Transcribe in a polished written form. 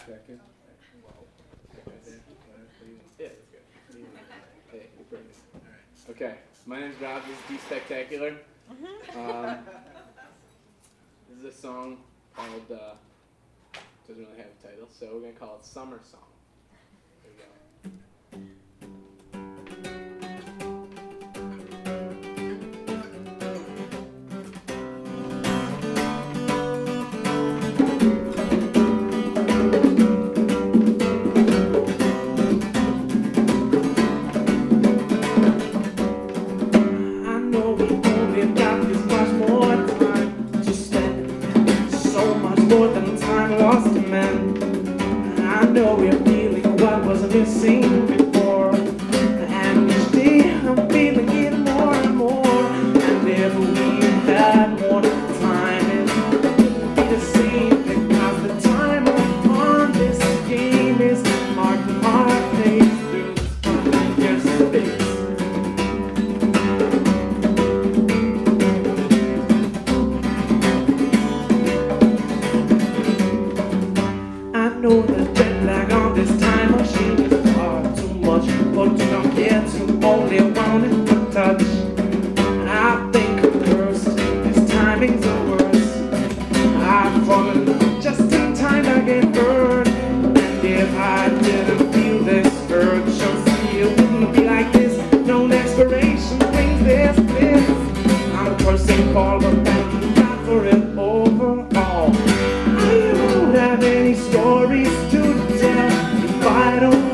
Second. Yeah, that's good. Hey, you're perfect. All right. Okay, my name's Rob. This is D-Spectacular. This is a song called, doesn't really have a title, so we're going to call it Summer Song. Here we go. More than time lost in man. I know we're feeling what was missing before, and each day I'm feeling it more and more. And if we had more time, it'd be the same, because the time on this game is marking our pace through this space. I know the jet lag on this time machine is far too much, but you don't care to only want it to touch. I think I'm cursed, this timing's the worst. I've fallen just in time to get hurt, and if I didn't feel this urge, you'll see it wouldn't be like this. No expiration brings this bliss. I'm a person forward, thank God for it overall. I don't have any stories to tell if I don't